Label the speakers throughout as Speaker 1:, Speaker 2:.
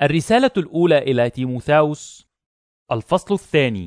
Speaker 1: الرسالة الأولى إلى تيموثاوس، الفصل الثاني.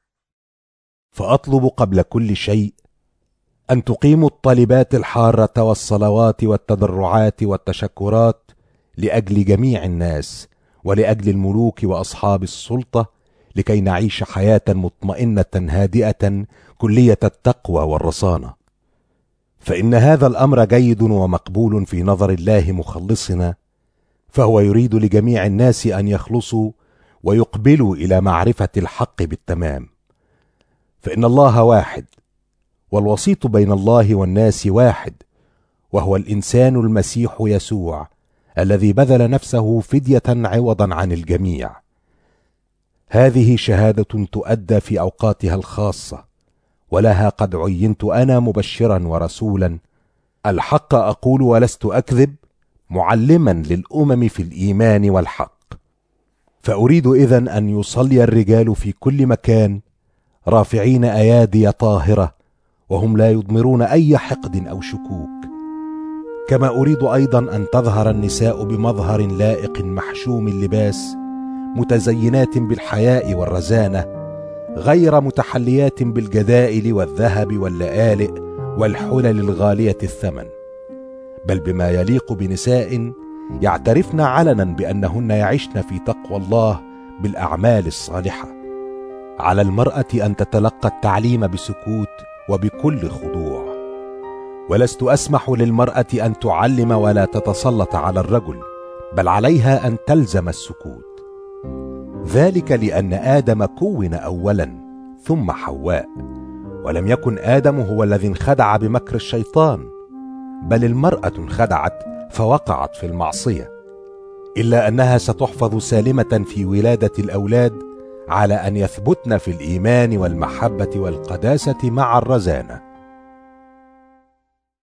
Speaker 2: فأطلب قبل كل شيء أن تقيموا الطلبات الحارة والصلوات والتضرعات والتشكرات لأجل جميع الناس ولأجل الملوك وأصحاب السلطة، لكي نعيش حياة مطمئنة هادئة كلية التقوى والرصانة. فإن هذا الأمر جيد ومقبول في نظر الله مخلصنا، فهو يريد لجميع الناس أن يخلصوا ويقبلوا إلى معرفة الحق بالتمام. فإن الله واحد، والوسيط بين الله والناس واحد، وهو الإنسان المسيح يسوع، الذي بذل نفسه فدية عوضا عن الجميع. هذه شهادة تؤدى في أوقاتها الخاصة، ولها قد عينت أنا مبشرا ورسولا، الحق أقول ولست أكذب، معلما للأمم في الإيمان والحق. فأريد إذن أن يصلي الرجال في كل مكان رافعين أيادي طاهرة، وهم لا يضمرون أي حقد أو شكوك. كما أريد أيضا أن تظهر النساء بمظهر لائق محشوم اللباس، متزينات بالحياء والرزانة، غير متحليات بالجدائل والذهب واللآلئ والحلل الغالية الثمن، بل بما يليق بنساء يعترفن علنا بأنهن يعشن في تقوى الله بالأعمال الصالحة. على المرأة أن تتلقى التعليم بسكوت وبكل خضوع، ولست أسمح للمرأة أن تعلم ولا تتسلط على الرجل، بل عليها أن تلزم السكوت. ذلك لأن آدم كون أولا ثم حواء، ولم يكن آدم هو الذي انخدع بمكر الشيطان، بل المرأة انخدعت فوقعت في المعصية، إلا أنها ستحفظ سالمة في ولادة الأولاد على أن يثبتن في الإيمان والمحبة والقداسة مع الرزانة.